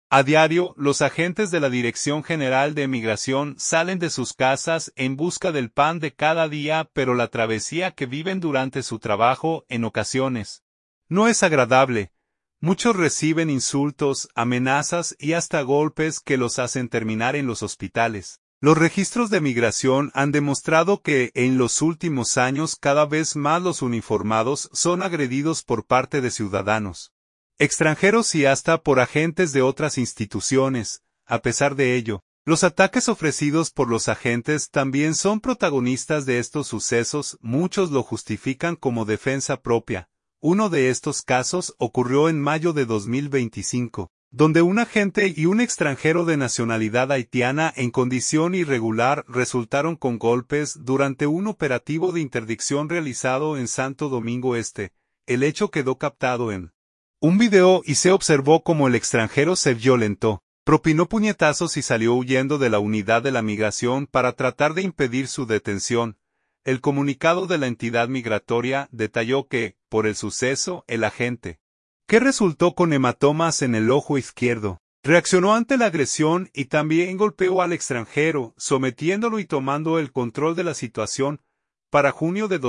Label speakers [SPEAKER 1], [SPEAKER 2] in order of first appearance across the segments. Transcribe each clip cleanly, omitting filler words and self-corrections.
[SPEAKER 1] A diario, los agentes de la Dirección General de Migración salen de sus casas en busca del pan de cada día, pero la travesía que viven durante su trabajo, en ocasiones, no es agradable. Muchos reciben insultos, amenazas y hasta golpes que los hacen terminar en los hospitales. Los registros de migración han demostrado que, en los últimos años, cada vez más los uniformados son agredidos por parte de ciudadanos extranjeros y hasta por agentes de otras instituciones. A pesar de ello, los ataques ofrecidos por los agentes también son protagonistas de estos sucesos. Muchos lo justifican como defensa propia. Uno de estos casos ocurrió en mayo de 2025, donde un agente y un extranjero de nacionalidad haitiana en condición irregular resultaron con golpes durante un operativo de interdicción realizado en Santo Domingo Este. El hecho quedó captado en un video y se observó cómo el extranjero se violentó, propinó puñetazos y salió huyendo de la unidad de la migración para tratar de impedir su detención. El comunicado de la entidad migratoria detalló que, por el suceso, el agente, que resultó con hematomas en el ojo izquierdo, reaccionó ante la agresión y también golpeó al extranjero, sometiéndolo y tomando el control de la situación. Para junio de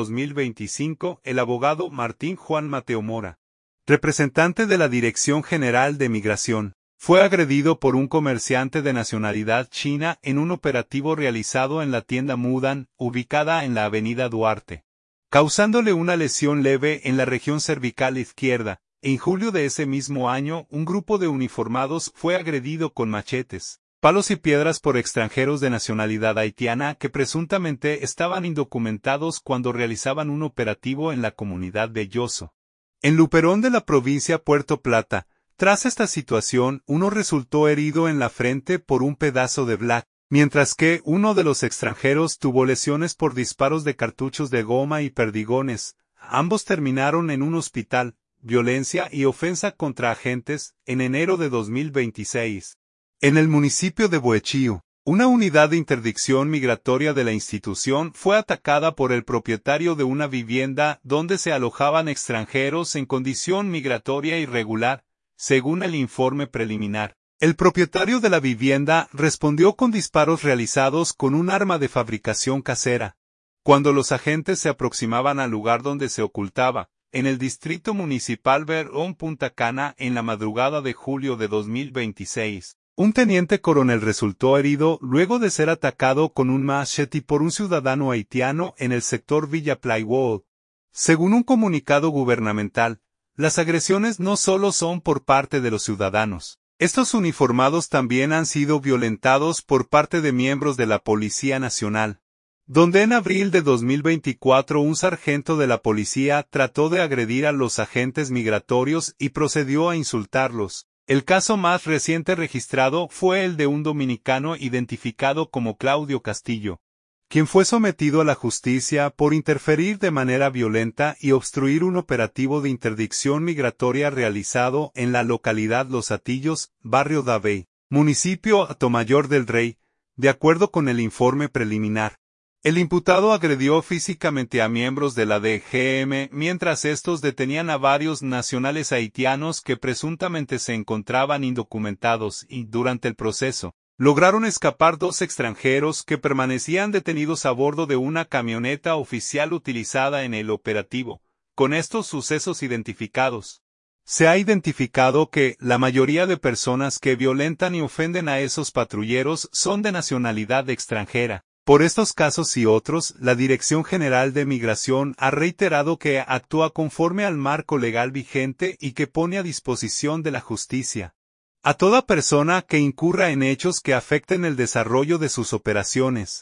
[SPEAKER 1] 2025, el abogado Martín Juan Mateo Mora, representante de la Dirección General de Migración, fue agredido por un comerciante de nacionalidad china en un operativo realizado en la tienda Mudan, ubicada en la avenida Duarte, causándole una lesión leve en la región cervical izquierda. En julio de ese mismo año, un grupo de uniformados fue agredido con machetes, palos y piedras por extranjeros de nacionalidad haitiana que presuntamente estaban indocumentados cuando realizaban un operativo en la comunidad de Yoso, en Luperón de la provincia Puerto Plata. Tras esta situación, uno resultó herido en la frente por un pedazo de black, mientras que uno de los extranjeros tuvo lesiones por disparos de cartuchos de goma y perdigones. Ambos terminaron en un hospital. Violencia y ofensa contra agentes. En enero de 2026. En el municipio de Boechío, una unidad de interdicción migratoria de la institución fue atacada por el propietario de una vivienda donde se alojaban extranjeros en condición migratoria irregular, según el informe preliminar. El propietario de la vivienda respondió con disparos realizados con un arma de fabricación casera. Cuando los agentes se aproximaban al lugar donde se ocultaba, en el distrito municipal Verón Punta Cana, en la madrugada de julio de 2026, un teniente coronel resultó herido luego de ser atacado con un machete por un ciudadano haitiano en el sector Villa Playwood. Según un comunicado gubernamental, las agresiones no solo son por parte de los ciudadanos. Estos uniformados también han sido violentados por parte de miembros de la Policía Nacional, donde en abril de 2024 un sargento de la policía trató de agredir a los agentes migratorios y procedió a insultarlos. El caso más reciente registrado fue el de un dominicano identificado como Claudio Castillo, quien fue sometido a la justicia por interferir de manera violenta y obstruir un operativo de interdicción migratoria realizado en la localidad Los Atillos, barrio Davey, municipio Atomayor del Rey. De acuerdo con el informe preliminar, el imputado agredió físicamente a miembros de la DGM mientras estos detenían a varios nacionales haitianos que presuntamente se encontraban indocumentados y, durante el proceso, lograron escapar dos extranjeros que permanecían detenidos a bordo de una camioneta oficial utilizada en el operativo. Con estos sucesos identificados, se ha identificado que la mayoría de personas que violentan y ofenden a esos patrulleros son de nacionalidad extranjera. Por estos casos y otros, la Dirección General de Migración ha reiterado que actúa conforme al marco legal vigente y que pone a disposición de la justicia a toda persona que incurra en hechos que afecten el desarrollo de sus operaciones.